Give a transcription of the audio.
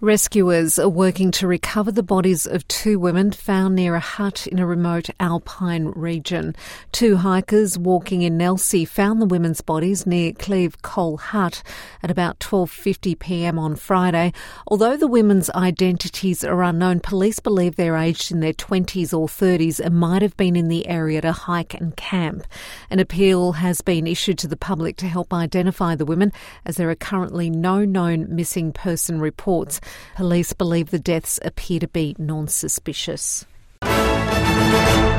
Rescuers are working to recover the bodies of two women found near a hut in a remote alpine region. Two hikers walking in Nelsey found the women's bodies near Cleve Cole Hut at about 12:50 p.m. on Friday. Although the women's identities are unknown, police believe they're aged in their 20s or 30s and might have been in the area to hike and camp. An appeal has been issued to the public to help identify the women, as there are currently no known missing person reports. Police believe the deaths appear to be non-suspicious.